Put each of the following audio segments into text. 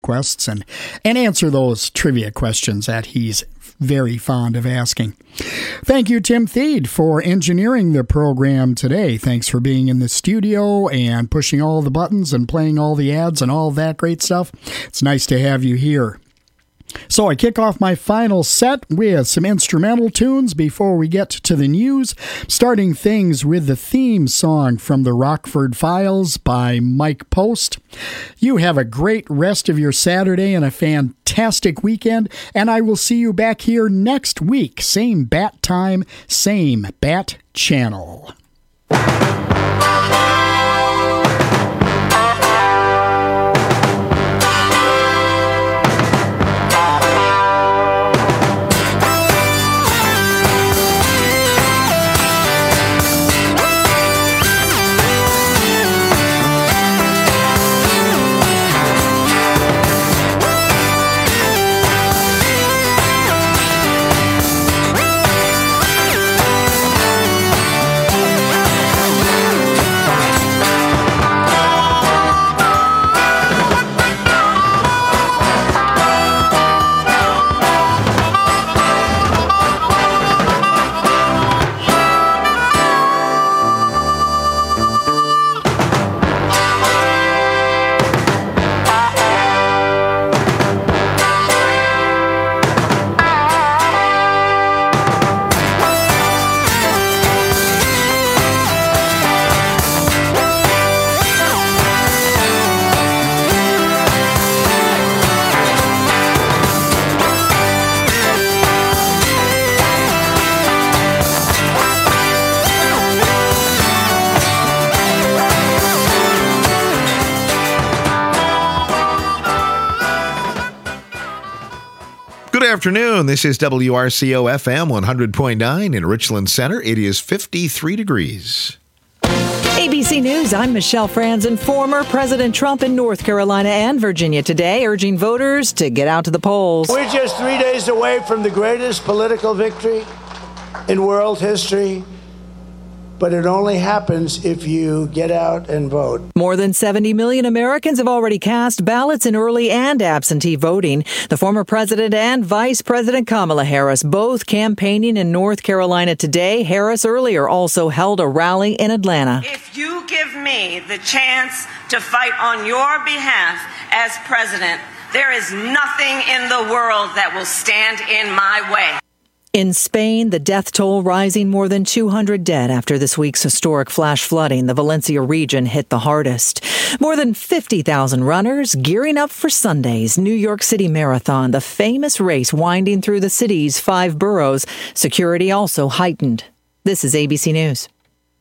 requests and answer those trivia questions that he's very fond of asking. Thank you, Tim Theed, for engineering the program today. Thanks for being in the studio and pushing all the buttons and playing all the ads and all that great stuff. It's nice to have you here. So I kick off my final set with some instrumental tunes before we get to the news, starting things with the theme song from the Rockford Files by Mike Post. You have a great rest of your Saturday and a fantastic weekend, and I will see you back here next week. Same bat time, same bat channel. Good afternoon. This is WRCO FM 100.9 in Richland Center. It is 53 degrees. ABC News, I'm Michelle Franzen. Former President Trump in North Carolina and Virginia today urging voters to get out to the polls. We're just 3 days away from the greatest political victory in world history, but it only happens if you get out and vote. More than 70 million Americans have already cast ballots in early and absentee voting. The former president and Vice President Kamala Harris both campaigning in North Carolina today. Harris earlier also held a rally in Atlanta. If you give me the chance to fight on your behalf as president, there is nothing in the world that will stand in my way. In Spain, the death toll rising, more than 200 dead after this week's historic flash flooding. The Valencia region hit the hardest. More than 50,000 runners gearing up for Sunday's New York City Marathon, the famous race winding through the city's 5 boroughs. Security also heightened. This is ABC News.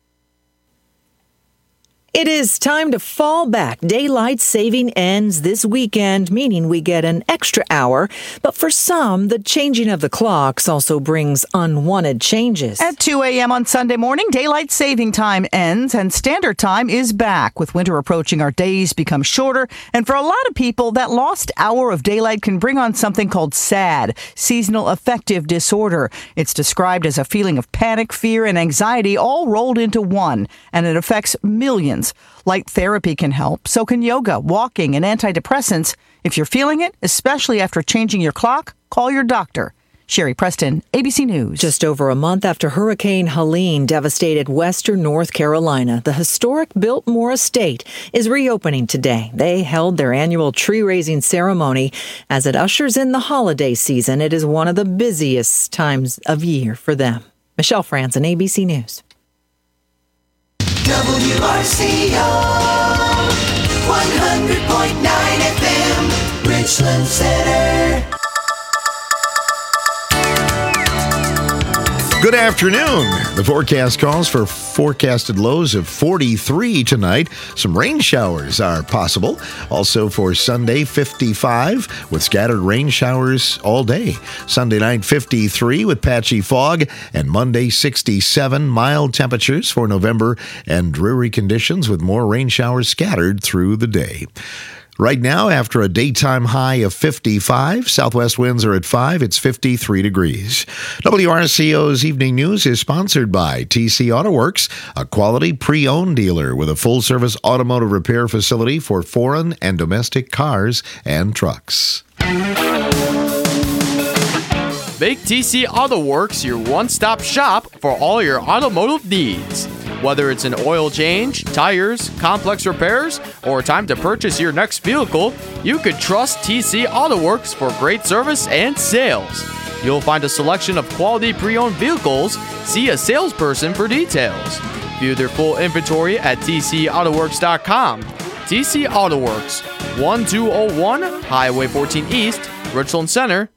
It is time to fall back. Daylight saving ends this weekend, meaning we get an extra hour. But for some, the changing of the clocks also brings unwanted changes. At 2 a.m. on Sunday morning, daylight saving time ends and standard time is back. With winter approaching, our days become shorter. And for a lot of people, that lost hour of daylight can bring on something called SAD, seasonal affective disorder. It's described as a feeling of panic, fear, and anxiety all rolled into one, and it affects millions. Light therapy can help. So can yoga, walking, and antidepressants. If you're feeling it, especially after changing your clock, call your doctor. Sherry Preston, ABC News. Just over a month after Hurricane Helene devastated western North Carolina, the historic Biltmore Estate is reopening today. They held their annual tree-raising ceremony. As it ushers in the holiday season, it is one of the busiest times of year for them. Michelle Franzen, ABC News. WRCO 100.9 FM, Richland Center. Good afternoon. The forecast calls for forecasted lows of 43 tonight. Some rain showers are possible. Also for Sunday, 55 with scattered rain showers all day. Sunday night, 53 with patchy fog. And Monday, 67 mild temperatures for November and dreary conditions with more rain showers scattered through the day. Right now, after a daytime high of 55, southwest winds are at 5. It's 53 degrees. WRCO's Evening News is sponsored by TC Auto Works, a quality pre-owned dealer with a full-service automotive repair facility for foreign and domestic cars and trucks. Make TC Auto Works your one-stop shop for all your automotive needs. Whether it's an oil change, tires, complex repairs, or time to purchase your next vehicle, you can trust TC Auto Works for great service and sales. You'll find a selection of quality pre-owned vehicles. See a salesperson for details. View their full inventory at tcautoworks.com. TC Auto Works, 1201 Highway 14 East, Richland Center,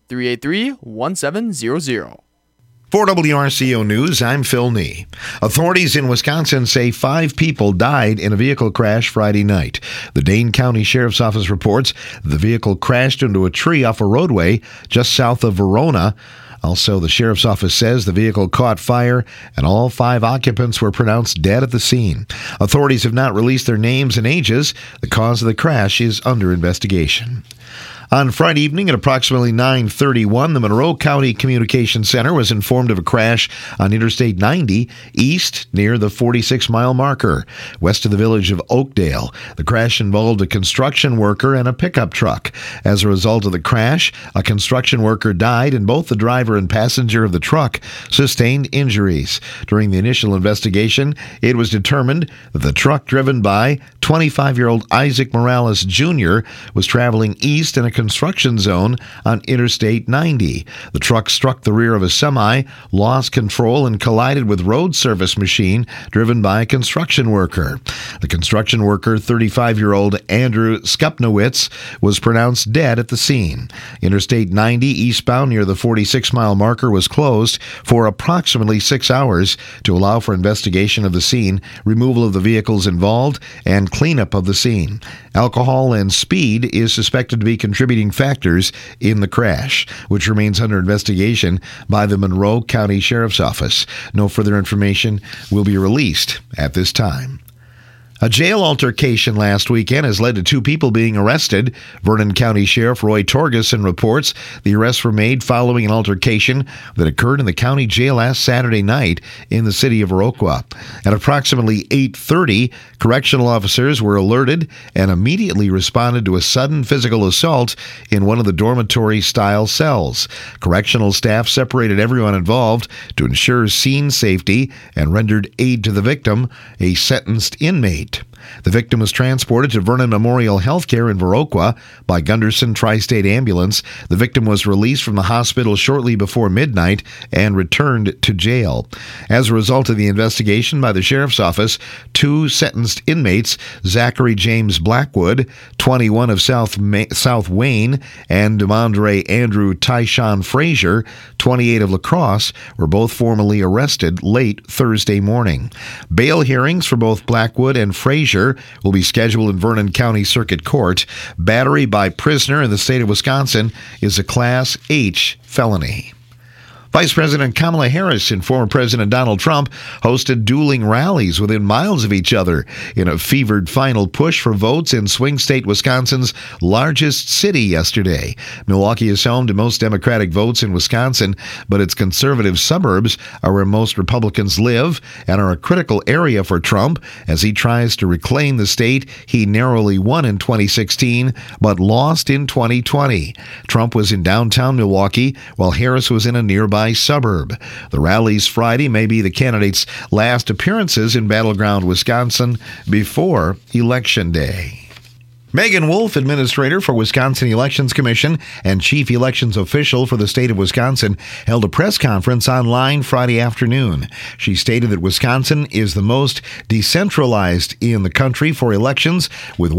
383-1700. For WRCO News, I'm Phil Nee. Authorities in Wisconsin say 5 people died in a vehicle crash Friday night. The Dane County Sheriff's Office reports the vehicle crashed into a tree off a roadway just south of Verona. Also, the Sheriff's Office says the vehicle caught fire and all 5 occupants were pronounced dead at the scene. Authorities have not released their names and ages. The cause of the crash is under investigation. On Friday evening at approximately 9:31, the Monroe County Communications Center was informed of a crash on Interstate 90 east near the 46-mile marker, west of the village of Oakdale. The crash involved a construction worker and a pickup truck. As a result of the crash, a construction worker died and both the driver and passenger of the truck sustained injuries. During the initial investigation, it was determined that the truck driven by 25-year-old Isaac Morales Jr. was traveling east in a construction zone on Interstate 90. The truck struck the rear of a semi, lost control, and collided with road service machine driven by a construction worker. The construction worker, 35-year-old Andrew Skupnowitz, was pronounced dead at the scene. Interstate 90 eastbound near the 46-mile marker was closed for approximately 6 hours to allow for investigation of the scene, removal of the vehicles involved, and cleanup of the scene. Alcohol and speed is suspected to be contributing factors in the crash, which remains under investigation by the Monroe County Sheriff's Office. No further information will be released at this time. A jail altercation last weekend has led to 2 people being arrested. Vernon County Sheriff Roy Torgerson reports the arrests were made following an altercation that occurred in the county jail last Saturday night in the city of Viroqua. At approximately 8:30, correctional officers were alerted and immediately responded to a sudden physical assault in one of the dormitory-style cells. Correctional staff separated everyone involved to ensure scene safety and rendered aid to the victim, a sentenced inmate. The victim was transported to Vernon Memorial Healthcare in Viroqua by Gunderson Tri-State Ambulance. The victim was released from the hospital shortly before midnight and returned to jail. As a result of the investigation by the Sheriff's Office, 2 sentenced inmates, Zachary James Blackwood, 21 of South Wayne, and Demondre Andrew Tyshawn Frazier, 28 of La Crosse, were both formally arrested late Thursday morning. Bail hearings for both Blackwood and Frazier will be scheduled in Vernon County Circuit Court. Battery by prisoner in the state of Wisconsin is a Class H felony. Vice President Kamala Harris and former President Donald Trump hosted dueling rallies within miles of each other in a fevered final push for votes in swing state Wisconsin's largest city yesterday. Milwaukee is home to most Democratic votes in Wisconsin, but its conservative suburbs are where most Republicans live and are a critical area for Trump as he tries to reclaim the state he narrowly won in 2016 but lost in 2020. Trump was in downtown Milwaukee while Harris was in a nearby suburb. The rallies Friday may be the candidates' last appearances in battleground Wisconsin before Election Day. Megan Wolf, administrator for Wisconsin Elections Commission and chief elections official for the state of Wisconsin, held a press conference online Friday afternoon. She stated that Wisconsin is the most decentralized in the country for elections, with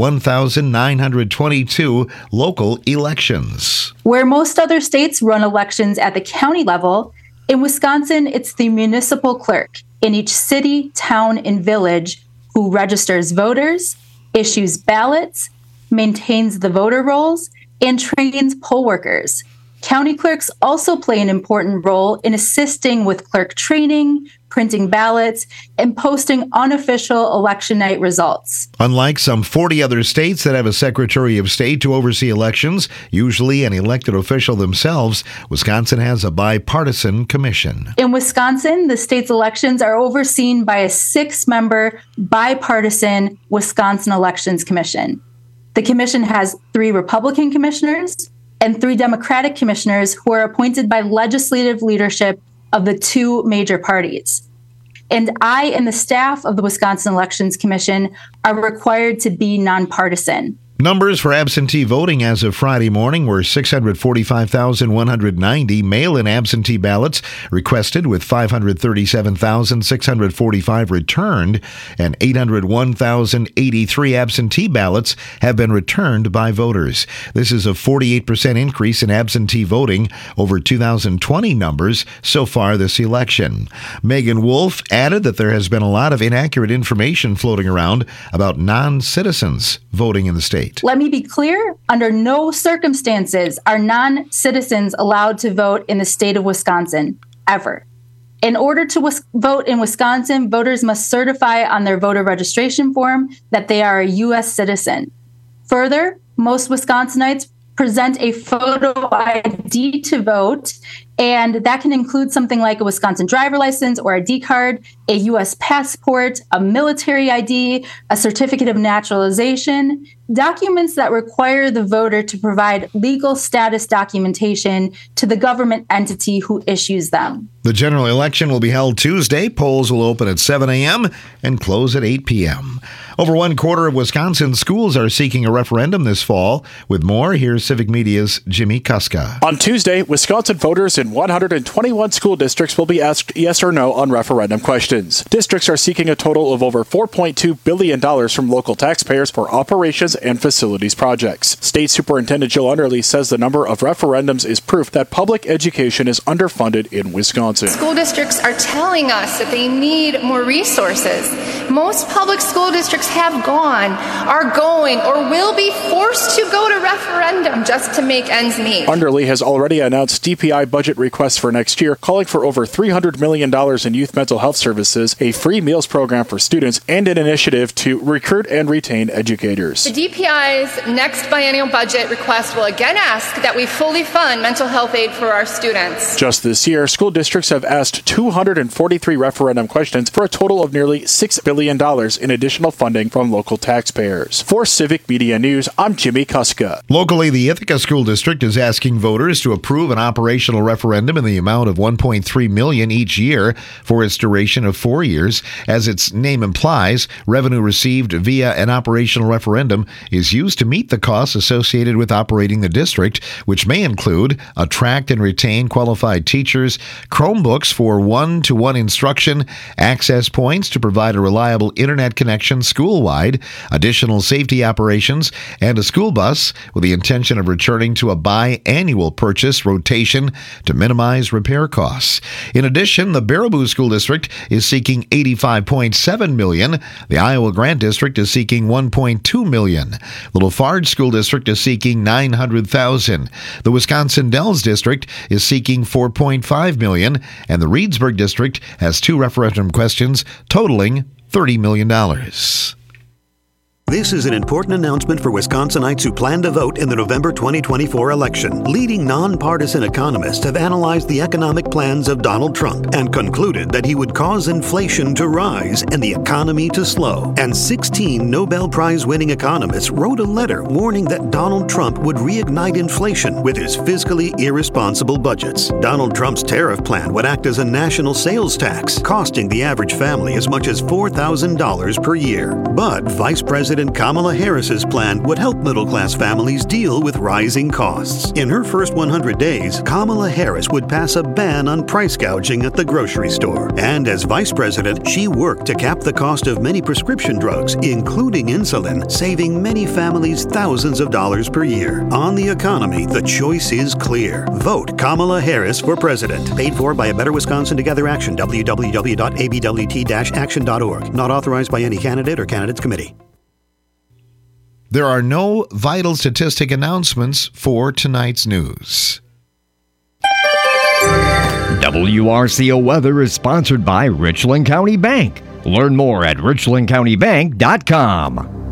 1,922 local elections. Where most other states run elections at the county level, in Wisconsin, it's the municipal clerk in each city, town, and village who registers voters, issues ballots, maintains the voter rolls, and trains poll workers. County clerks also play an important role in assisting with clerk training, printing ballots, and posting unofficial election night results. Unlike some 40 other states that have a Secretary of State to oversee elections, usually an elected official themselves, Wisconsin has a bipartisan commission. In Wisconsin, the state's elections are overseen by a 6-member bipartisan Wisconsin Elections Commission. The commission has 3 Republican commissioners and 3 Democratic commissioners who are appointed by legislative leadership of the 2 major parties. And I and the staff of the Wisconsin Elections Commission are required to be nonpartisan. Numbers for absentee voting as of Friday morning were 645,190 mail-in absentee ballots requested, with 537,645 returned, and 801,083 absentee ballots have been returned by voters. This is a 48% increase in absentee voting over 2020 numbers so far this election. Megan Wolf added that there has been a lot of inaccurate information floating around about non-citizens voting in the state. Let me be clear, under no circumstances are non-citizens allowed to vote in the state of Wisconsin, ever. In order to vote in Wisconsin, voters must certify on their voter registration form that they are a U.S. citizen. Further, most Wisconsinites present a photo ID to vote, and that can include something like a Wisconsin driver license or ID card, a U.S. passport, a military ID, a certificate of naturalization, documents that require the voter to provide legal status documentation to the government entity who issues them. The general election will be held Tuesday. Polls will open at 7 a.m. and close at 8 p.m. Over 1/4 of Wisconsin schools are seeking a referendum this fall. With more, here's Civic Media's Jimmy Kuska. On Tuesday, Wisconsin voters in 121 school districts will be asked yes or no on referendum questions. Districts are seeking a total of over $4.2 billion from local taxpayers for operations and facilities projects. State Superintendent Jill Underly says the number of referendums is proof that public education is underfunded in Wisconsin. School districts are telling us that they need more resources. Most public school districts have gone, are going, or will be forced to go to referendum just to make ends meet. Underly has already announced DPI budget requests for next year, calling for over $300 million in youth mental health services, a free meals program for students, and an initiative to recruit and retain educators. The DPI's next biennial budget request will again ask that we fully fund mental health aid for our students. Just this year, school districts have asked 243 referendum questions for a total of nearly $6 billion in additional funding from local taxpayers. For Civic Media News, I'm Jimmy Kuska. Locally, the Ithaca School District is asking voters to approve an operational referendum in the amount of $1.3 million each year for its duration of 4 years. As its name implies, revenue received via an operational referendum is used to meet the costs associated with operating the district, which may include attract and retain qualified teachers, Chromebooks for one-to-one instruction, access points to provide a reliable internet connection school-wide, additional safety operations, and a school bus with the intention of returning to a biannual purchase rotation to minimize repair costs. In addition, the Baraboo School District is seeking $85.7 million. The Iowa Grant District is seeking $1.2 million. Little Farge School District is seeking $900,000. The Wisconsin Dells District is seeking $4.5 million, and the Reedsburg District has 2 referendum questions totaling $30 million. This is an important announcement for Wisconsinites who plan to vote in the November 2024 election. Leading nonpartisan economists have analyzed the economic plans of Donald Trump and concluded that he would cause inflation to rise and the economy to slow. And 16 Nobel Prize-winning economists wrote a letter warning that Donald Trump would reignite inflation with his fiscally irresponsible budgets. Donald Trump's tariff plan would act as a national sales tax, costing the average family as much as $4,000 per year. But Vice President Kamala Harris's plan would help middle-class families deal with rising costs. In her first 100 days, Kamala Harris would pass a ban on price gouging at the grocery store. And as vice president, she worked to cap the cost of many prescription drugs, including insulin, saving many families thousands of dollars per year. On the economy, the choice is clear. Vote Kamala Harris for president. Paid for by A Better Wisconsin Together Action, www.abwt-action.org. Not authorized by any candidate or candidates committee. There are no vital statistic announcements for tonight's news. WRCO Weather is sponsored by Richland County Bank. Learn more at richlandcountybank.com.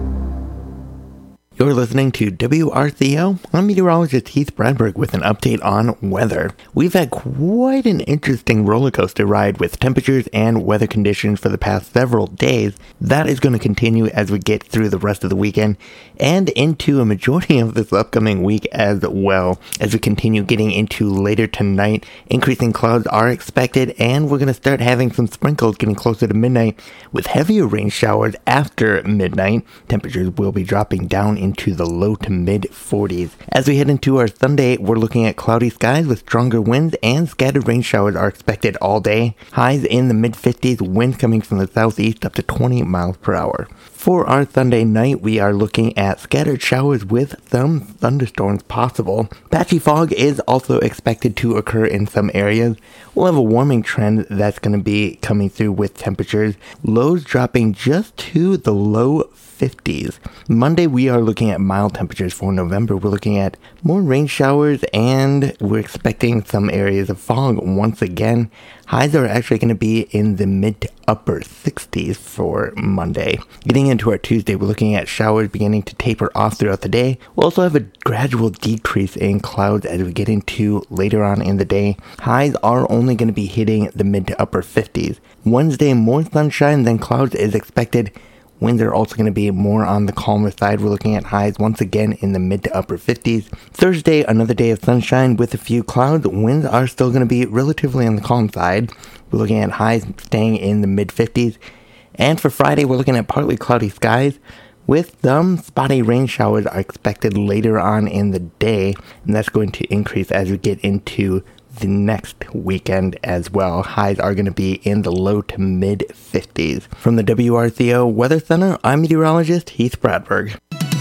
You're listening to WRCO. I'm meteorologist Heath Bradberg with an update on weather. We've had quite an interesting roller coaster ride with temperatures and weather conditions for the past several days. That is going to continue as we get through the rest of the weekend and into a majority of this upcoming week as well. As we continue getting into later tonight, increasing clouds are expected, and we're going to start having some sprinkles getting closer to midnight with heavier rain showers after midnight. Temperatures will be dropping down into the low to mid 40s. As we head into our Sunday, we're looking at cloudy skies with stronger winds, and scattered rain showers are expected all day. Highs in the mid 50s, winds coming from the southeast up to 20 miles per hour. For our Sunday night, we are looking at scattered showers with some thunderstorms possible. Patchy fog is also expected to occur in some areas. We'll have a warming trend that's going to be coming through with temperatures. Lows dropping just to the low 50s. Monday, we are looking at mild temperatures for November. We're looking at more rain showers, and we're expecting some areas of fog once again. Highs are actually going to be in the mid to upper 60s for Monday. Getting into our Tuesday, we're looking at showers beginning to taper off throughout the day. We'll also have a gradual decrease in clouds as we get into later on in the day. Highs are only going to be hitting the mid to upper 50s. Wednesday, more sunshine than clouds is expected. Winds are also going to be more on the calmer side. We're looking at highs once again in the mid to upper 50s. Thursday, another day of sunshine with a few clouds. Winds are still going to be relatively on the calm side. We're looking at highs staying in the mid 50s. And for Friday, we're looking at partly cloudy skies with some spotty rain showers are expected later on in the day. And that's going to increase as we get into the next weekend as well. Highs are going to be in the low to mid 50s. From the WRCO Weather Center, I'm meteorologist Heath Bradberg.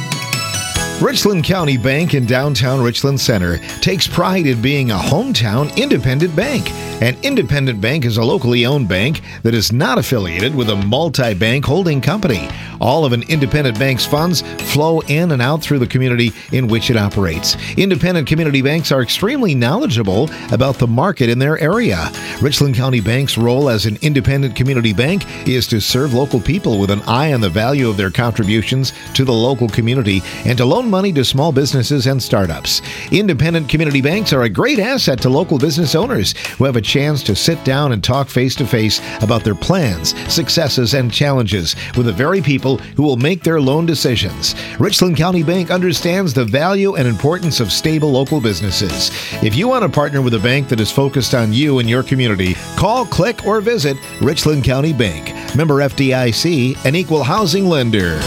Richland County Bank in downtown Richland Center takes pride in being a hometown independent bank. An independent bank is a locally owned bank that is not affiliated with a multi-bank holding company. All of an independent bank's funds flow in and out through the community in which it operates. Independent community banks are extremely knowledgeable about the market in their area. Richland County Bank's role as an independent community bank is to serve local people with an eye on the value of their contributions to the local community and to loan money to small businesses and startups. Independent community banks are a great asset to local business owners who have a chance to sit down and talk face-to-face about their plans, successes, and challenges with the very people who will make their loan decisions. Richland County Bank understands the value and importance of stable local businesses. If you want to partner with a bank that is focused on you and your community, call, click, or visit Richland County Bank. Member FDIC, an equal housing lender.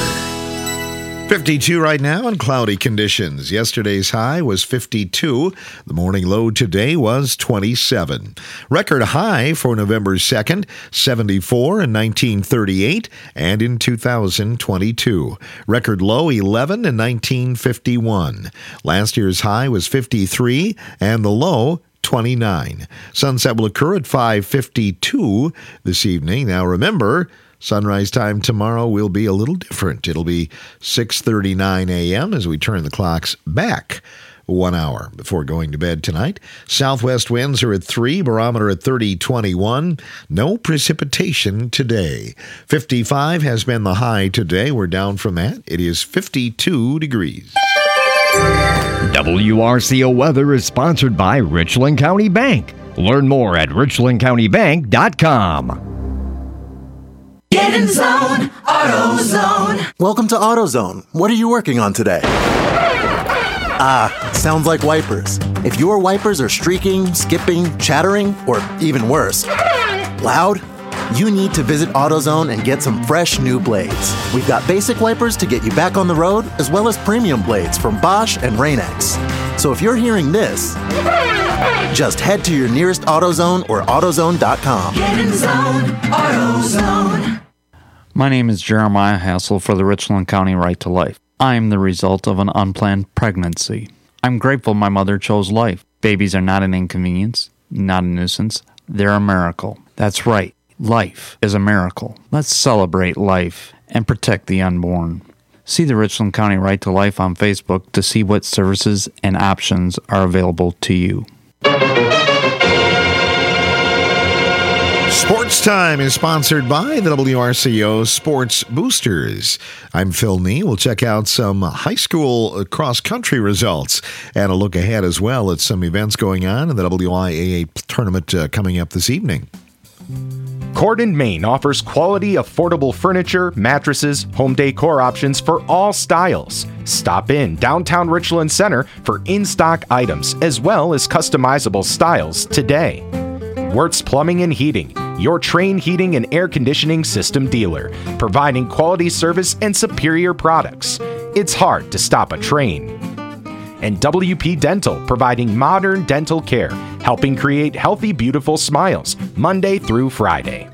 52 right now and cloudy conditions. Yesterday's high was 52. The morning low today was 27. Record high for November 2nd, 74 in 1938 and in 2022. Record low 11 in 1951. Last year's high was 53 and the low 29. Sunset will occur at 5:52 this evening. Now remember, sunrise time tomorrow will be a little different. It'll be 6:39 a.m. as we turn the clocks back 1 hour before going to bed tonight. Southwest winds are at 3, barometer at 30.21. No precipitation today. 55 has been the high today. We're down from that. It is 52 degrees. WRCO Weather is sponsored by Richland County Bank. Learn more at richlandcountybank.com. Get in zone, AutoZone. Welcome to AutoZone. What are you working on today? Sounds like wipers. If your wipers are streaking, skipping, chattering, or even worse, loud, you need to visit AutoZone and get some fresh new blades. We've got basic wipers to get you back on the road, as well as premium blades from Bosch and Rain-X. So if you're hearing this, just head to your nearest AutoZone or AutoZone.com. Get in zone, AutoZone. My name is Jeremiah Hassel for the Richland County Right to Life. I am the result of an unplanned pregnancy. I'm grateful my mother chose life. Babies are not an inconvenience, not a nuisance. They're a miracle. That's right. Life is a miracle. Let's celebrate life and protect the unborn. See the Richland County Right to Life on Facebook to see what services and options are available to you. Sports Time is sponsored by the WRCO Sports Boosters. I'm Phil Nee. We'll check out some high school cross-country results and a look ahead as well at some events going on in the WIAA tournament coming up this evening. Cordon, Maine offers quality, affordable furniture, mattresses, home decor options for all styles. Stop in downtown Richland Center for in-stock items as well as customizable styles today. Wirtz Plumbing and Heating, your Trane heating and air conditioning system dealer, providing quality service and superior products. It's hard to stop a Trane. And WP Dental, providing modern dental care, helping create healthy, beautiful smiles, Monday through Friday.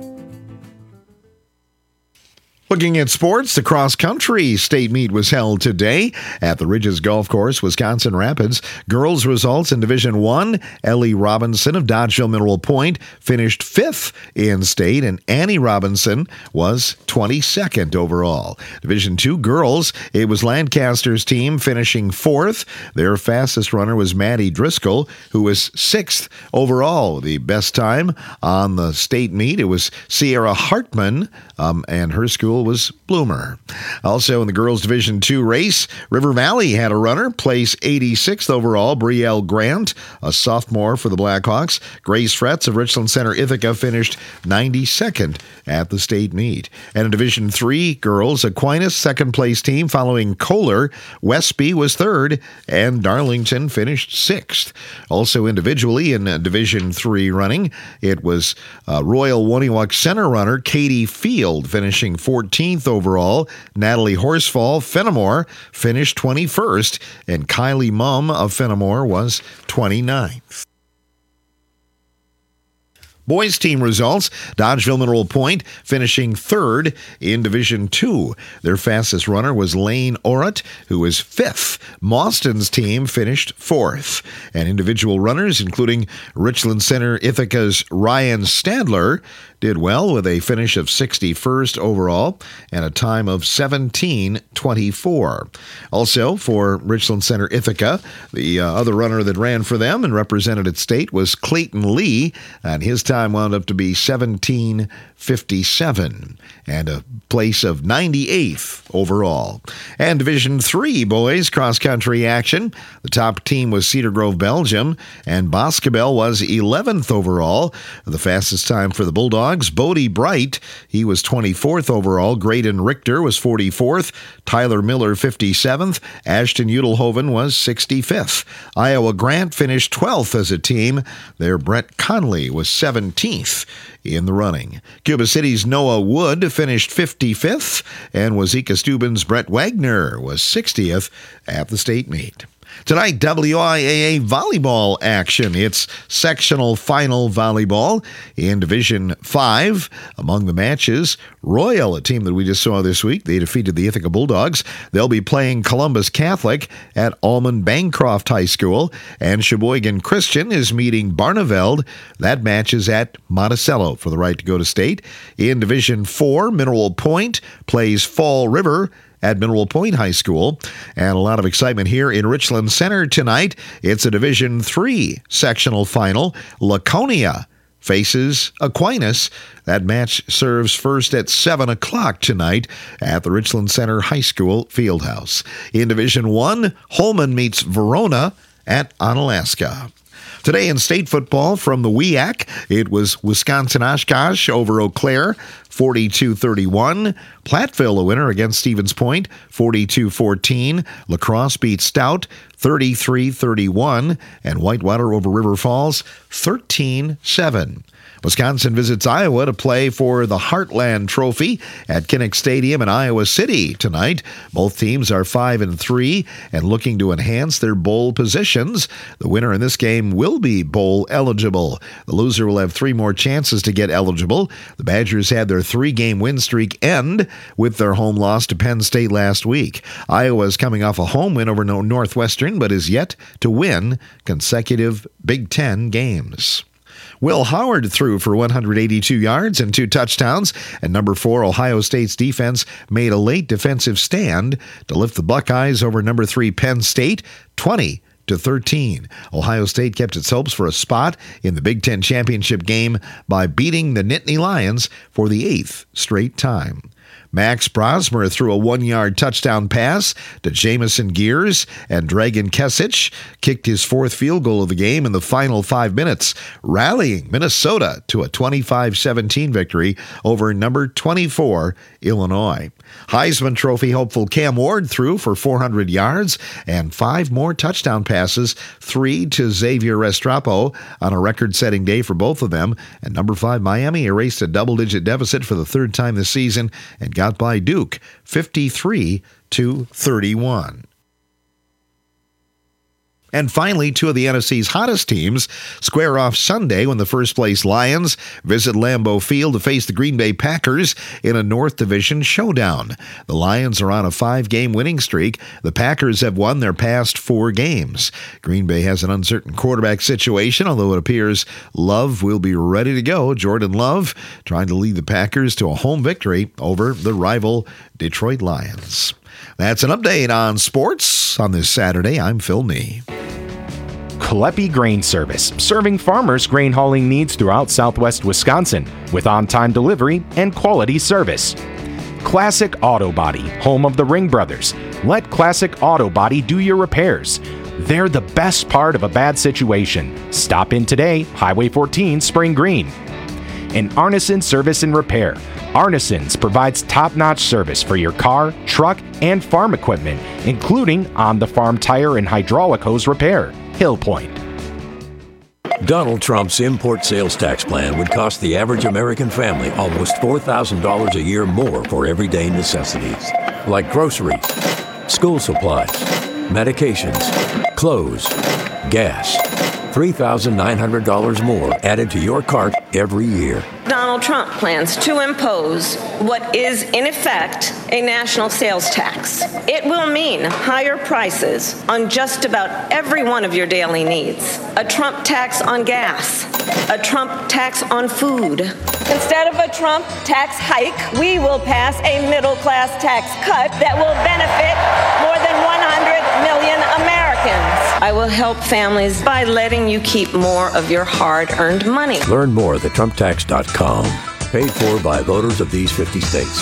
Looking at sports, the cross-country state meet was held today at the Ridges Golf Course, Wisconsin Rapids. Girls results in Division I, Ellie Robinson of Dodgeville Mineral Point finished 5th in state, and Annie Robinson was 22nd overall. Division II girls, it was Lancaster's team finishing 4th. Their fastest runner was Maddie Driscoll, who was 6th overall. The best time on the state meet, it was Sierra Hartman, and her school was Bloomer. Also in the girls' Division II race, River Valley had a runner, place 86th overall, Brielle Grant, a sophomore for the Blackhawks. Grace Fretz of Richland Center Ithaca finished 92nd at the state meet. And in Division III girls, Aquinas second-place team following Kohler. Westby was 3rd, and Darlington finished 6th. Also individually in Division III running, it was Royal Woniwak Center runner Katie Field finishing 14th overall. Natalie Horsfall, Fenimore, finished 21st, and Kylie Mumm of Fenimore was 29th. Boys team results, Dodgeville Mineral Point finishing 3rd in Division II. Their fastest runner was Lane Orett, who was 5th. Mauston's team finished 4th. And individual runners, including Richland Center Ithaca's Ryan Stadler, did well with a finish of 61st overall and a time of 17:24. Also for Richland Center Ithaca, the other runner that ran for them and represented its state was Clayton Lee, and his time wound up to be 17:57 and a place of 98th overall. And Division III boys cross-country action. The top team was Cedar Grove, Belgium, and Boscobel was 11th overall. The fastest time for the Bulldogs, Bodie Bright, he was 24th overall. Graydon Richter was 44th. Tyler Miller, 57th. Ashton Udelhoven was 65th. Iowa Grant finished 12th as a team. Their Brett Conley was 17th in the running. Cuba City's Noah Wood finished 55th, and Wazeeka Steuben's Brett Wagner was 60th at the state meet. Tonight, WIAA volleyball action. It's sectional final volleyball in Division 5. Among the matches, Royal, a team that we just saw this week, they defeated the Ithaca Bulldogs. They'll be playing Columbus Catholic at Almond Bancroft High School, and Sheboygan Christian is meeting Barneveld. That match is at Monticello for the right to go to state. In Division 4, Mineral Point plays Fall River at Mineral Point High School. And a lot of excitement here in Richland Center tonight. It's a Division III sectional final. Laconia faces Aquinas. That match serves first at 7 o'clock tonight at the Richland Center High School Fieldhouse. In Division I, Holman meets Verona at Onalaska. Today in state football from the WIAC, it was Wisconsin Oshkosh over Eau Claire, 42-31. Platteville, a winner against Stevens Point, 42-14. La Crosse beat Stout, 33-31. And Whitewater over River Falls, 13-7. Wisconsin visits Iowa to play for the Heartland Trophy at Kinnick Stadium in Iowa City tonight. Both teams are 5-3 and looking to enhance their bowl positions. The winner in this game will be bowl eligible. The loser will have 3 more chances to get eligible. The Badgers had their 3-game win streak end with their home loss to Penn State last week. Iowa is coming off a home win over Northwestern, but is yet to win consecutive Big Ten games. Will Howard threw for 182 yards and 2 touchdowns, and number 4 Ohio State's defense made a late defensive stand to lift the Buckeyes over number 3 Penn State 20 20-13. Ohio State kept its hopes for a spot in the Big Ten championship game by beating the Nittany Lions for the 8th straight time. Max Brosmer threw a 1-yard touchdown pass to Jamison Gears, and Dragan Kesic kicked his 4th field goal of the game in the final 5 minutes, rallying Minnesota to a 25-17 victory over number 24 Illinois. Heisman Trophy hopeful Cam Ward threw for 400 yards and 5 more touchdown passes, 3 to Xavier Restrepo on a record-setting day for both of them, and number 5 Miami erased a double-digit deficit for the 3rd time this season and got by Duke 53-31. And finally, 2 of the NFC's hottest teams square off Sunday when the first-place Lions visit Lambeau Field to face the Green Bay Packers in a North Division showdown. The Lions are on a 5-game winning streak. The Packers have won their past 4 games. Green Bay has an uncertain quarterback situation, although it appears Love will be ready to go. Jordan Love trying to lead the Packers to a home victory over the rival Detroit Lions. That's an update on sports on this Saturday. I'm Phil Nee. Kolepi Grain Service, serving farmers' grain hauling needs throughout southwest Wisconsin with on-time delivery and quality service. Classic Auto Body, home of the Ring Brothers. Let Classic Auto Body do your repairs. They're the best part of a bad situation. Stop in today, Highway 14, Spring Green. And Arneson Service and Repair. Arneson's provides top-notch service for your car, truck, and farm equipment, including on-the-farm tire and hydraulic hose repair. Hill Point. Donald Trump's import sales tax plan would cost the average American family almost $4,000 a year more for everyday necessities, like groceries, school supplies, medications, clothes, gas. $3,900 more added to your cart every year. Donald Trump plans to impose what is, in effect, a national sales tax. It will mean higher prices on just about every one of your daily needs. A Trump tax on gas. A Trump tax on food. Instead of a Trump tax hike, we will pass a middle-class tax cut that will benefit more than 100 million Americans. I will help families by letting you keep more of your hard-earned money. Learn more at thetrumptax.com. Paid for by voters of these 50 states.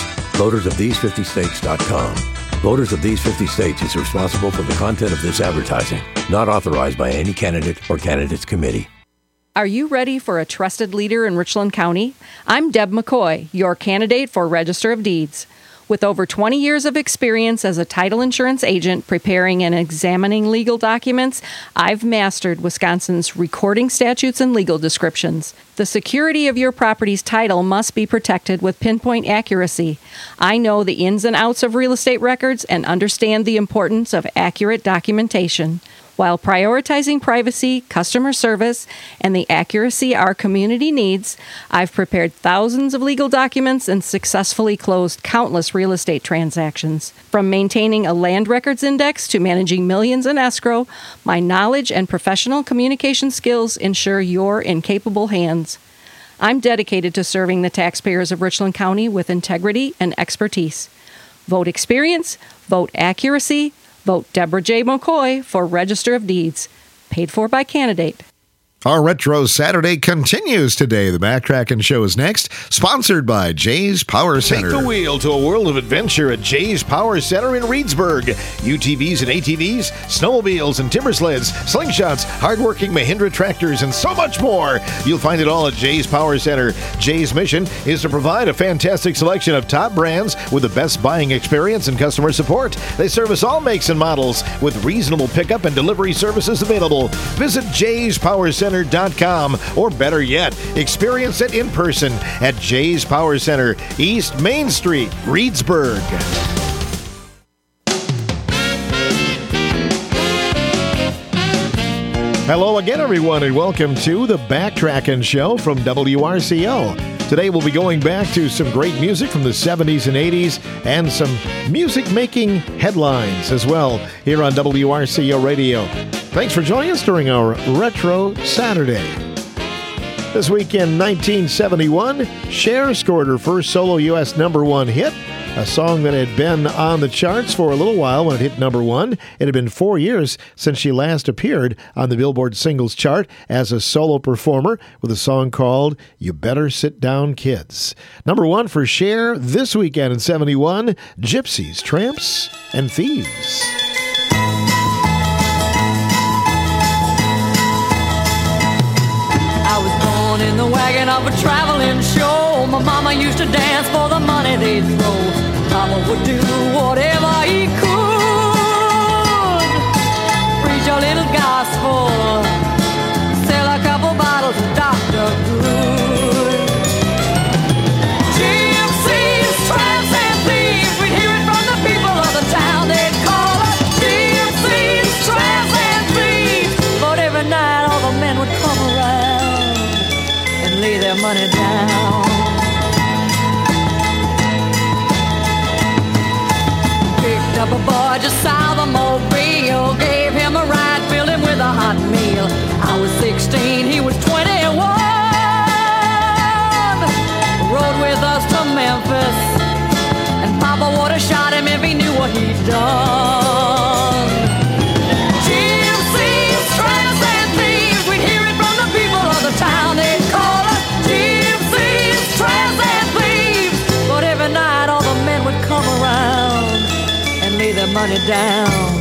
VotersOfThese50States.com. Voters of these 50 states is responsible for the content of this advertising. Not authorized by any candidate or candidates committee. Are you ready for a trusted leader in Richland County? I'm Deb McCoy, your candidate for Register of Deeds. With over 20 years of experience as a title insurance agent preparing and examining legal documents, I've mastered Wisconsin's recording statutes and legal descriptions. The security of your property's title must be protected with pinpoint accuracy. I know the ins and outs of real estate records and understand the importance of accurate documentation. While prioritizing privacy, customer service, and the accuracy our community needs, I've prepared thousands of legal documents and successfully closed countless real estate transactions. From maintaining a land records index to managing millions in escrow, my knowledge and professional communication skills ensure you're in capable hands. I'm dedicated to serving the taxpayers of Richland County with integrity and expertise. Vote experience, vote accuracy, vote Deborah J. McCoy for Register of Deeds. Paid for by candidate. Our Retro Saturday continues today. The Backtrackin' Show is next, sponsored by Jay's Power Center. Take the wheel to a world of adventure at Jay's Power Center in Reedsburg. UTVs and ATVs, snowmobiles and timber sleds, slingshots, hardworking Mahindra tractors, and so much more. You'll find it all at Jay's Power Center. Jay's mission is to provide a fantastic selection of top brands with the best buying experience and customer support. They service all makes and models with reasonable pickup and delivery services available. Visit JaysPowerCenter.com, or better yet, experience it in person at Jay's Power Center, East Main Street, Reedsburg. Hello again, everyone, and welcome to the Backtrackin' Show from WRCO. Today we'll be going back to some great music from the 70s and 80s and some music-making headlines as well here on WRCO Radio. Thanks for joining us during our Retro Saturday. This week in 1971, Cher scored her first solo U.S. #1 hit a song that had been on the charts for a little while when it hit number one. It had been 4 years since she last appeared on the Billboard Singles Chart as a solo performer with a song called You Better Sit Down, Kids. Number one for Cher this weekend in 71, Gypsies, Tramps, and Thieves. I was born in the wagon of a traveling show. My mama used to dance for the money they'd throw. Papa would do whatever he could. Preach a little gospel, sell a couple bottles of Dr. Good. Gypsies, tramps, and thieves, we'd hear it from the people of the town. They'd call us gypsies, tramps, and thieves. But every night all the men would come around and lay their money down. Picked up a boy just south of Mobile, gave him a ride, filled him with a hot meal. I was 16, he was 21. Rode with us to Memphis, and Papa would have shot him if he knew what he'd done. Gypsies, tramps, and thieves, we'd hear it from the people of the town. They'd call us gypsies, tramps, and thieves. But every night all the men would come around and lay their money down.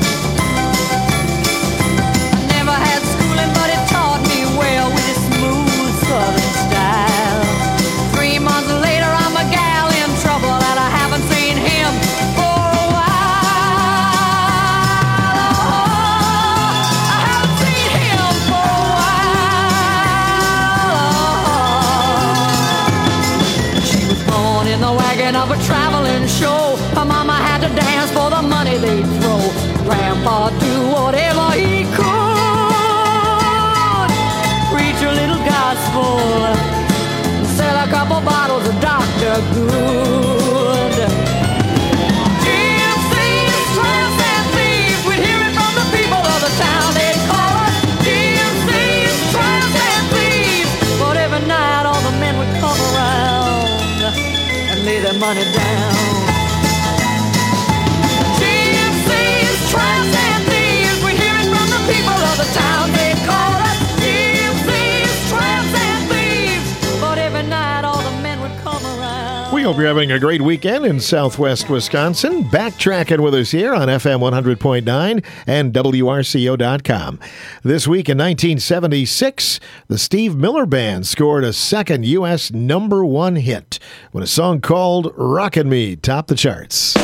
I never had schooling, but it taught me well with its smooth southern style. 3 months later, I'm a gal in trouble, and I haven't seen him for a while. I haven't seen him for a while. She was born in the wagon of a traveling show. Her mama had to dance for the money they'd throw. Grandpa do whatever he could. Preach a little gospel, sell a couple bottles of Dr. Good. Gypsies, tramps, and thieves, we'd hear it from the people of the town. They'd call us gypsies, tramps, and thieves. But every night all the men would come around and lay their money down. Gypsies, tramps, and thieves, we hear it from the people of the town. They call us gypsies, tramps, and thieves. But every night all the men would come around. We hope you're having a great weekend in southwest Wisconsin. Backtracking with us here on FM 100.9 and WRCO.com. This week in 1976, the Steve Miller Band scored a second U.S. number one hit when a song called Rockin' Me topped the charts.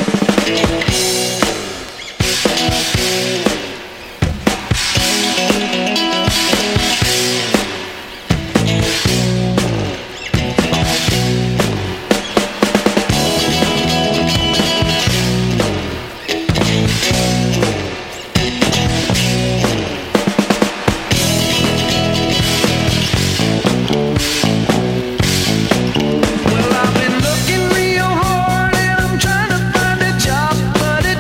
Well, I've been looking real hard and I'm trying to find a job, but it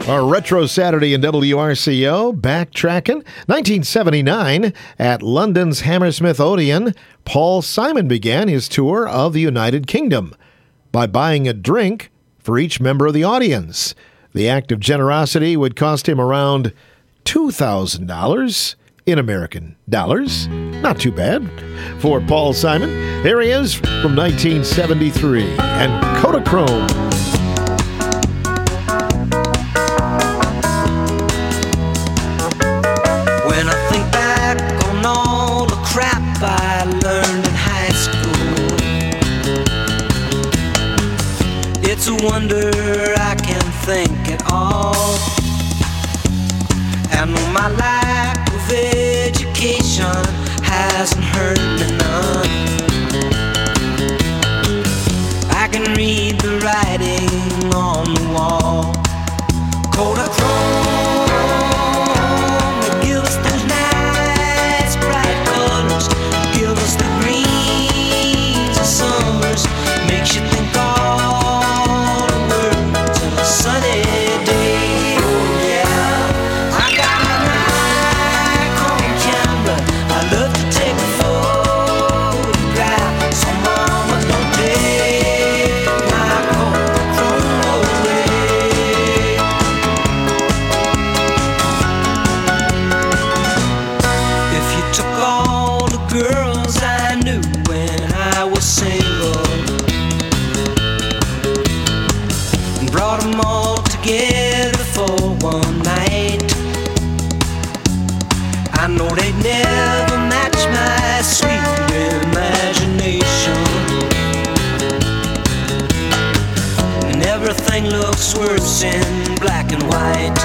Our Retro Saturday in WRCO, backtracking. 1979, at London's Hammersmith Odeon, Paul Simon began his tour of the United Kingdom by buying a drink for each member of the audience. The act of generosity would cost him around $2,000 in American dollars. Not too bad for Paul Simon. There he is from 1973, and Kodachrome. When I think back on all the crap I learned in high school, it's a wonder I can think at all. And my lack of education hasn't hurt me none. I can read the writing on the wall. Kodachrome. Makes you think all the words of a sunny day. Oh yeah, I got my Nikon camera. I love to take a photograph. So mama, don't take my Kodachrome away. If you took all the girls I knew when I was single, brought them all together for one night, I know they'd never match my sweet imagination. And everything looks worse in black and white.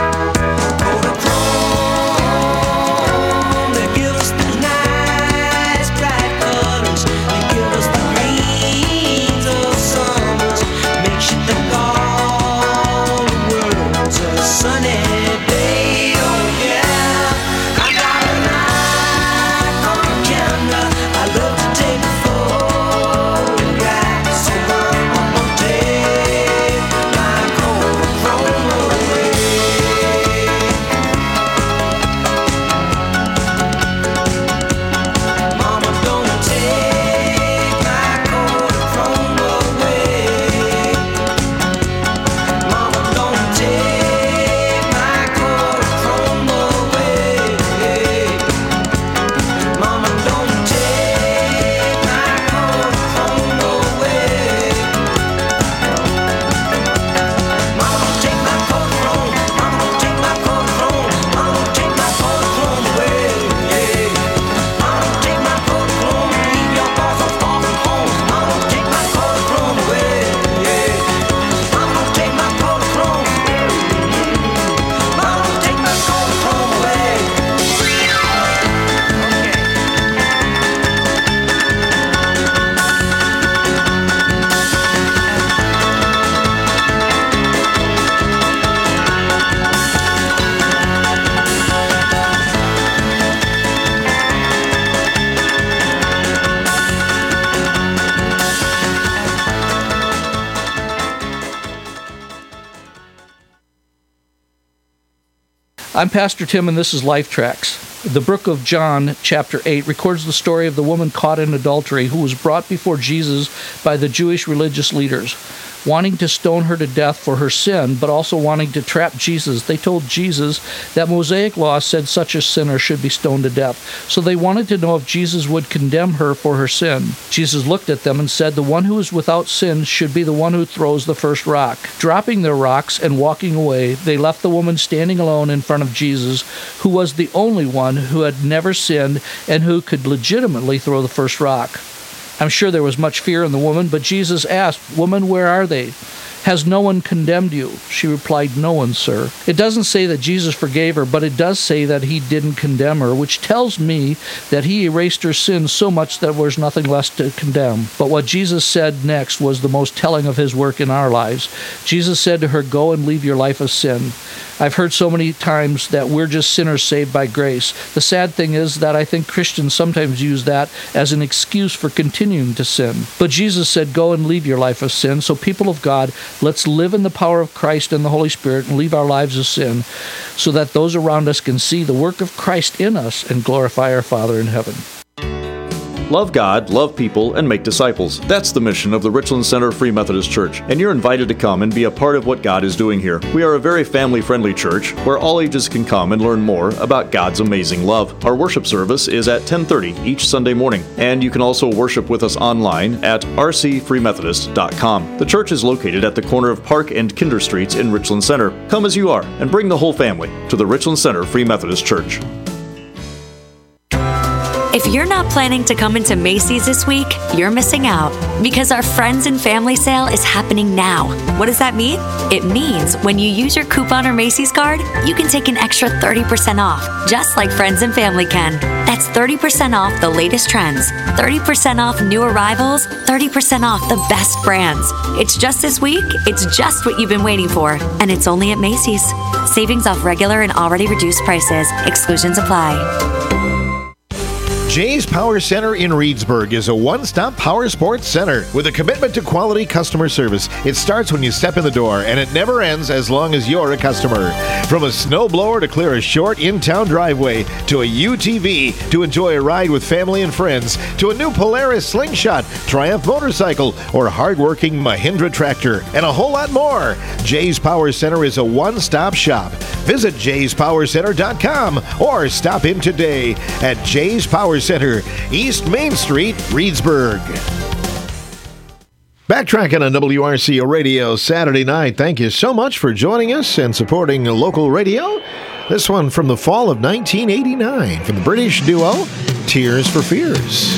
Kodachrome, they give us the nice bright colors. They give us the greens of summers. Makes you think sunny day, oh yeah. I got a Nikon camera. I love to take photographs. So mama, don't take my Kodachrome away. Mama, don't take my Kodachrome away. Mama, don't take I'm Pastor Tim, and this is Life Tracks. The book of John, chapter 8, records the story of the woman caught in adultery who was brought before Jesus by the Jewish religious leaders, wanting to stone her to death for her sin, but also wanting to trap Jesus. They told Jesus that Mosaic law said such a sinner should be stoned to death, so they wanted to know if Jesus would condemn her for her sin. Jesus looked at them and said, "The one who is without sin should be the one who throws the first rock." Dropping their rocks and walking away, they left the woman standing alone in front of Jesus, who was the only one who had never sinned and who could legitimately throw the first rock. I'm sure there was much fear in the woman, but Jesus asked, "Woman, where are they? Has no one condemned you?" She replied, "No one, sir." It doesn't say that Jesus forgave her, but it does say that he didn't condemn her, which tells me that he erased her sins so much that there was nothing left to condemn. But what Jesus said next was the most telling of his work in our lives. Jesus said to her, "Go and leave your life of sin." I've heard so many times that we're just sinners saved by grace. The sad thing is that I think Christians sometimes use that as an excuse for continuing to sin. But Jesus said, go and leave your life of sin. So people of God, let's live in the power of Christ and the Holy Spirit and leave our lives of sin so that those around us can see the work of Christ in us and glorify our Father in heaven. Love God, love people, and make disciples. That's the mission of the Richland Center Free Methodist Church, and you're invited to come and be a part of what God is doing here. We are a very family-friendly church where all ages can come and learn more about God's amazing love. Our worship service is at 10:30 each Sunday morning, and you can also worship with us online at rcfreemethodist.com. The church is located at the corner of Park and Kinder Streets in Richland Center. Come as you are, and bring the whole family to the Richland Center Free Methodist Church. If you're not planning to come into Macy's this week, you're missing out because our Friends and Family Sale is happening now. What does that mean? It means when you use your coupon or Macy's card, you can take an extra 30% off, just like Friends and Family can. That's 30% off the latest trends, 30% off new arrivals, 30% off the best brands. It's just this week, it's just what you've been waiting for, and it's only at Macy's. Savings off regular and already reduced prices. Exclusions apply. Jay's Power Center in Reedsburg is a one-stop power sports center with a commitment to quality customer service. It starts when you step in the door, and it never ends as long as you're a customer. From a snowblower to clear a short in-town driveway, to a UTV to enjoy a ride with family and friends, to a new Polaris Slingshot, Triumph motorcycle, or hard-working Mahindra tractor, and a whole lot more. Jay's Power Center is a one-stop shop. Visit jayspowercenter.com or stop in today at Jay's Power Center, East Main Street, Reedsburg. Backtracking on WRCO Radio Saturday night. Thank you so much for joining us and supporting local radio. This one from the fall of 1989 from the British duo Tears for Fears.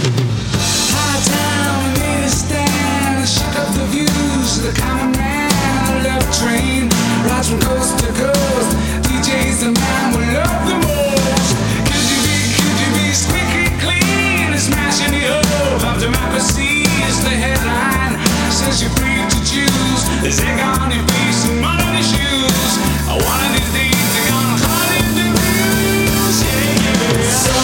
Train rides from coast to coast. DJ's the man we love the most. Could you be squeaky clean and smashing the hope of democracy is the headline. Says you're free to choose. There's egg on your face and mud on your shoes. One of these days they're gonna call it the news. Yeah. So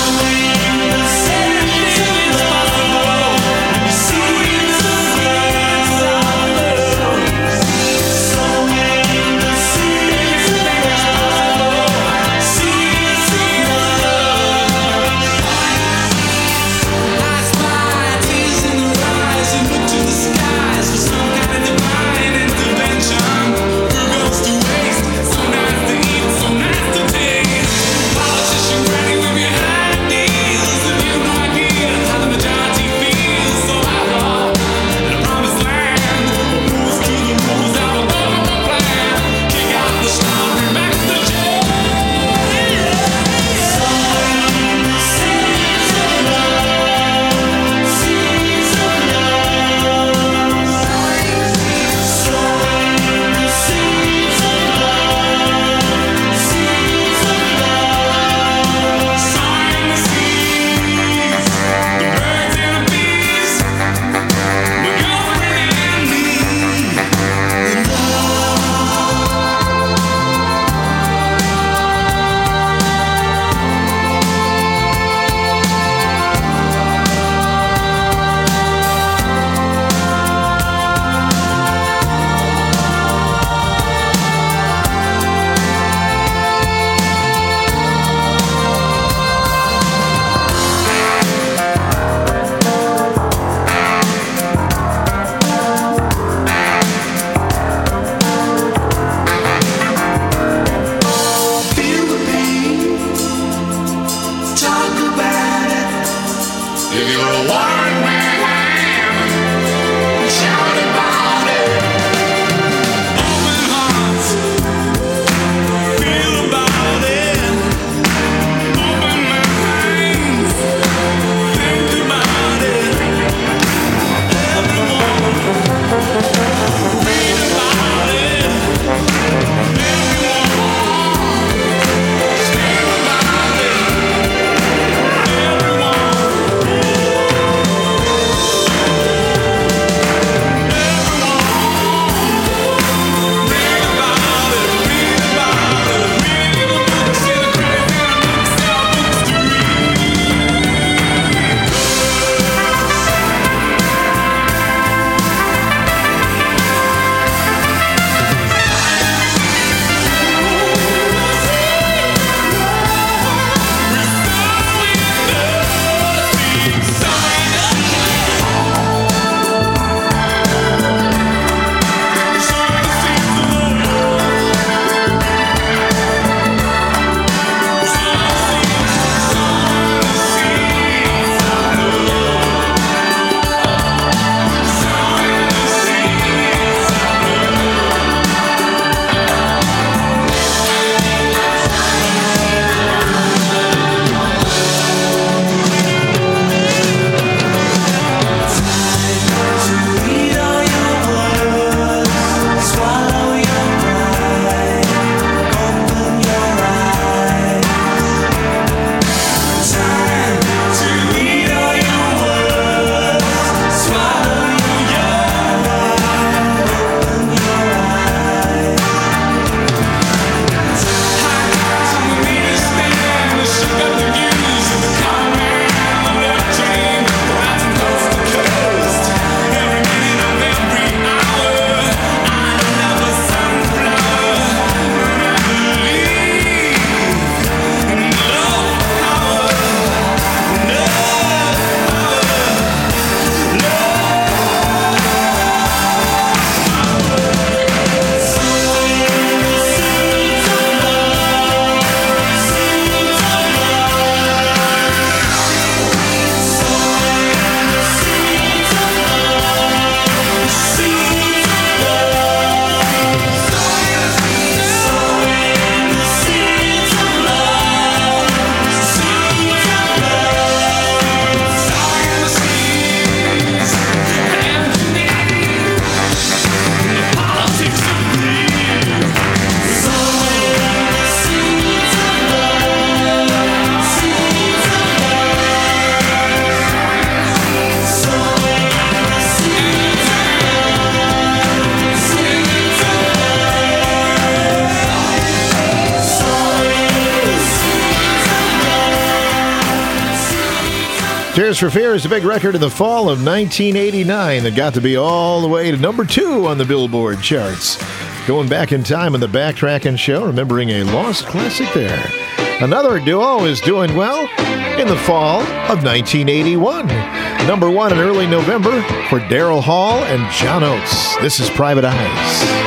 Tears for Fears, a big record in the fall of 1989 that got to be all the way to number 2 on the Billboard charts. Going back in time in the Backtrackin' Show, remembering a lost classic there. Another duo is doing well in the fall of 1981. Number 1 in early November for Daryl Hall and John Oates. This is Private Eyes.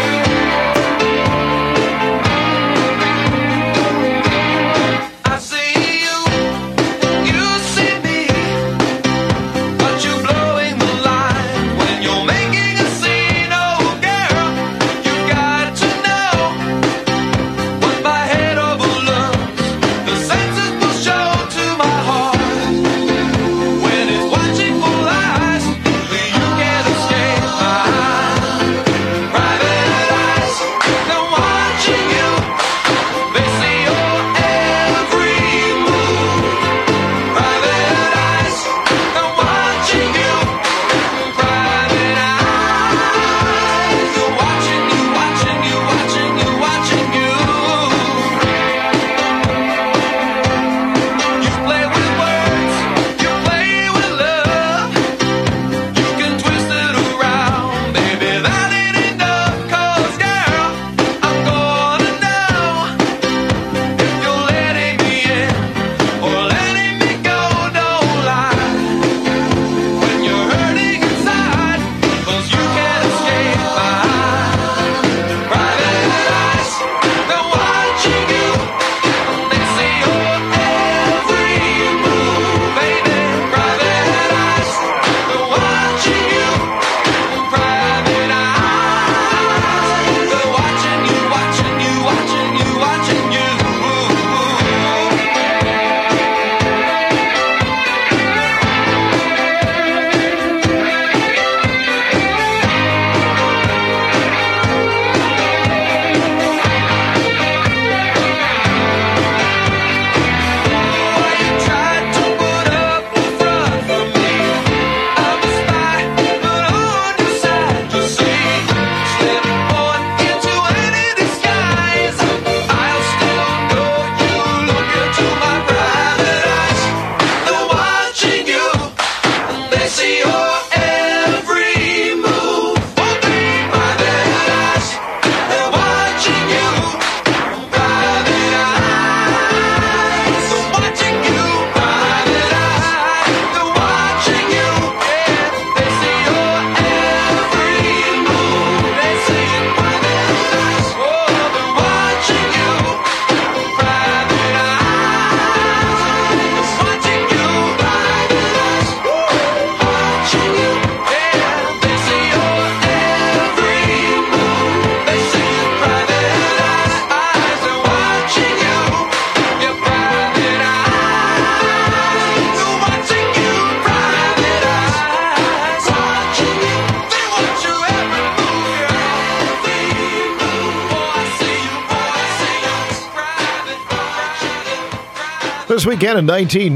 This weekend in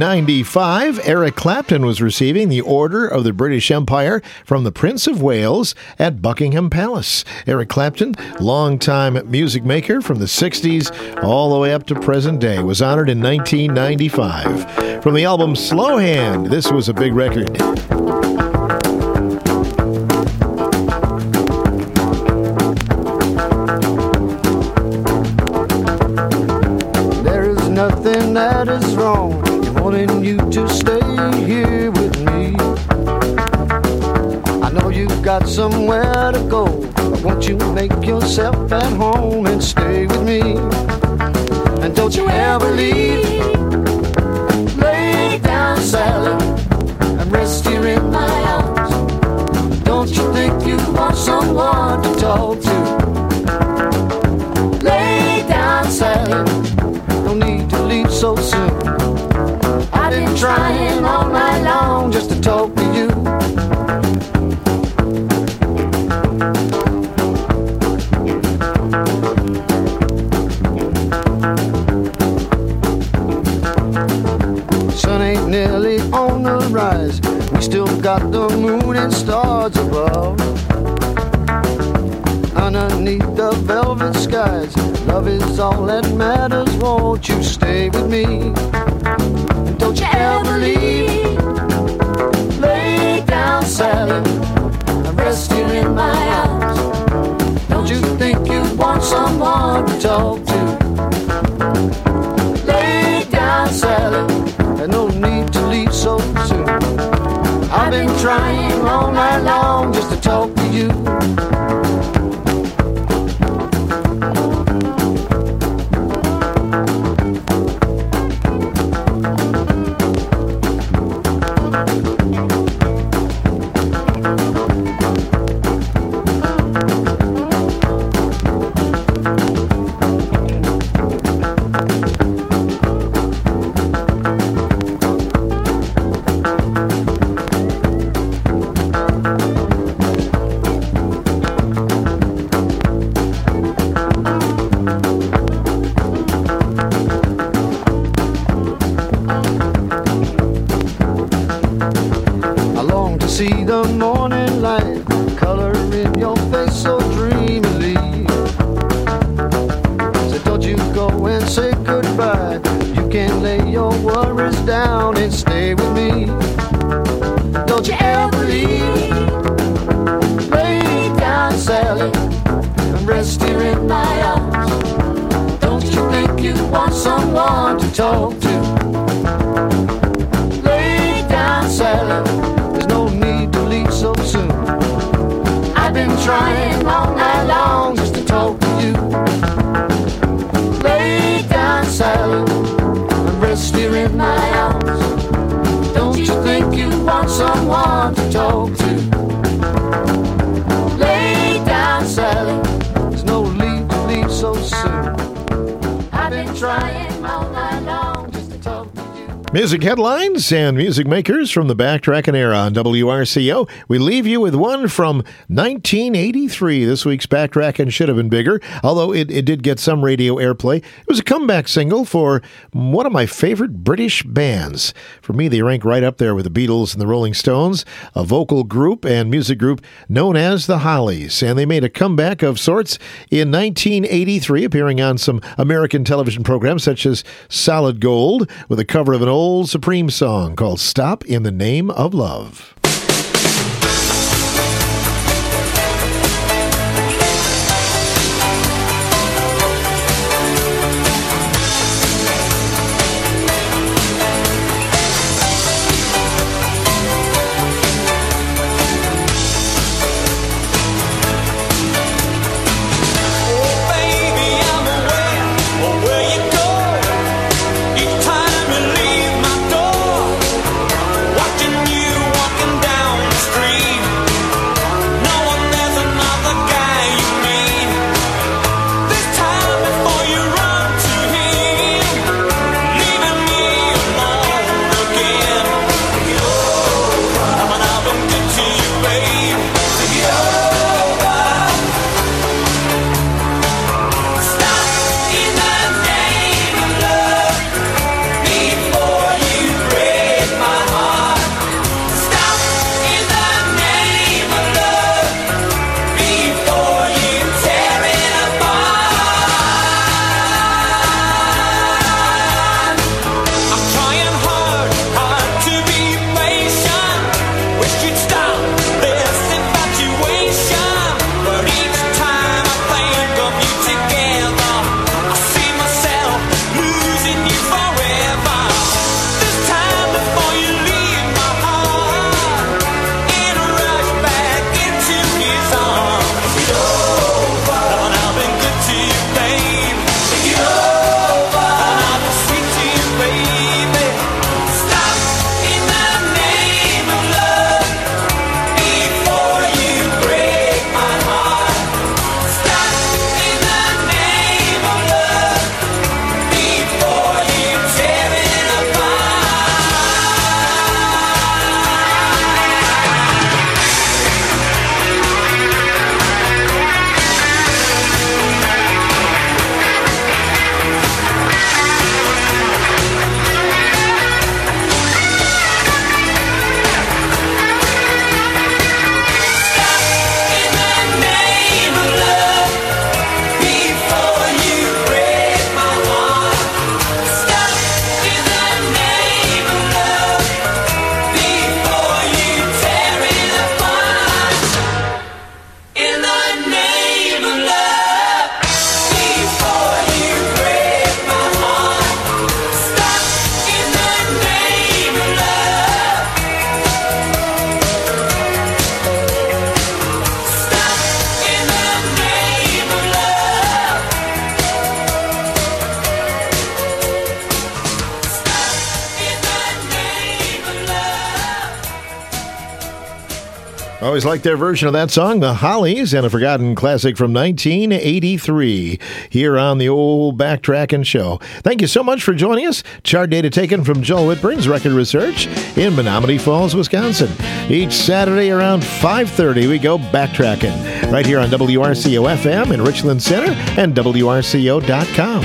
1995, Eric Clapton was receiving the Order of the British Empire from the Prince of Wales at Buckingham Palace. Eric Clapton, longtime music maker from the 60s all the way up to present day, was honored in 1995. From the album Slow Hand, this was a big record. Nothing that is wrong in wanting you to stay here with me. I know you've got somewhere to go, but won't you make yourself at home and stay with me? And don't you ever leave. Lay down, Sally, and rest here in my arms. Don't you think you want someone to talk to? Lay down, Sally, no need to leave so soon. I've been trying all night long just to talk to you. Sun ain't nearly on the rise. We still got the moon and stars above. Underneath the velvet skies, love is all that matters. Won't you stay with me? And don't you ever leave. Sally, rest here in my arms. Don't you think you want someone to talk to? Lay down, Sally, there's no need to leave so soon. I've been trying all night long just to talk to you. See the morning light, color in your face so dreamily. So don't you go and say goodbye. You can lay your worries down and stay with me. Don't you ever leave. Lay down, Sally, and rest here in my arms. Don't you think you want someone to talk to? Lay down, Sally, so soon. I've been trying all night long just to talk to you. Lay down, Sally, and rest here in my arms. Don't you think you want someone to talk to? Lay down, Sally, there's no need to leave so soon. I've been trying all night long just to talk to you. Music headlines and music makers from the Backtracking era on WRCO. We leave you with one from 1983. This week's Backtracking should have been bigger, although it did get some radio airplay. It was a comeback single for one of my favorite British bands. For me, they rank right up there with the Beatles and the Rolling Stones, a vocal group and music group known as the Hollies. And they made a comeback of sorts in 1983, appearing on some American television programs such as Solid Gold, with a cover of an old Supreme song called Stop in the Name of Love. Watching you walking Always like their version of that song, The Hollies, and a forgotten classic from 1983 here on the old Backtrackin' Show. Thank you so much for joining us. Chart data taken from Joel Whitburn's Record Research in Menominee Falls, Wisconsin. Each Saturday around 5:30, we go backtracking right here on WRCO FM in Richland Center and WRCO.com.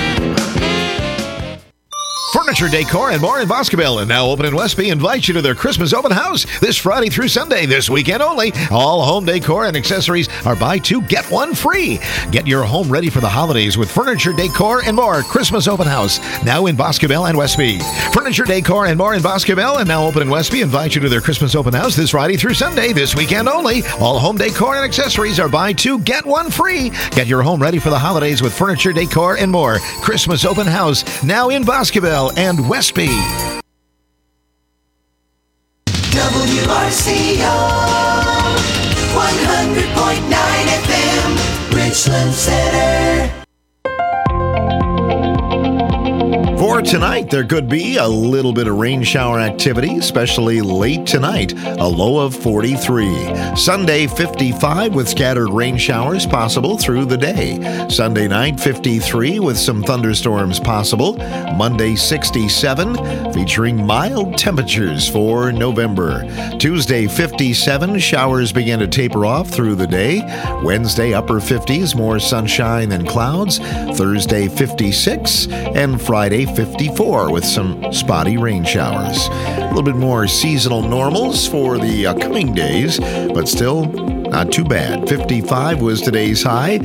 Furniture, decor, and more in Boscobel, and now open in Westby, invite you to their Christmas open house this Friday through Sunday, this weekend only. All home decor and accessories are buy two, get one free. Get your home ready for the holidays with Furniture, Decor, and More Christmas open house, now in Boscobel and Westby. Furniture, Decor, and More in Boscobel, and now open in Westby, invite you to their Christmas open house this Friday through Sunday, this weekend only. All home decor and accessories are buy two, get one free. Get your home ready for the holidays with Furniture, Decor, and More Christmas open house, now in Boscobel and Westby. WRCO 100.9 FM, Richland Center. For tonight, there could be a little bit of rain shower activity, especially late tonight, a low of 43. Sunday, 55 with scattered rain showers possible through the day. Sunday night, 53 with some thunderstorms possible. Monday, 67, featuring mild temperatures for November. Tuesday, 57, showers begin to taper off through the day. Wednesday, upper 50s, more sunshine than clouds. Thursday, 56, and Friday, 54 with some spotty rain showers. A little bit more seasonal normals for the coming days, but still not too bad. 55 was today's high.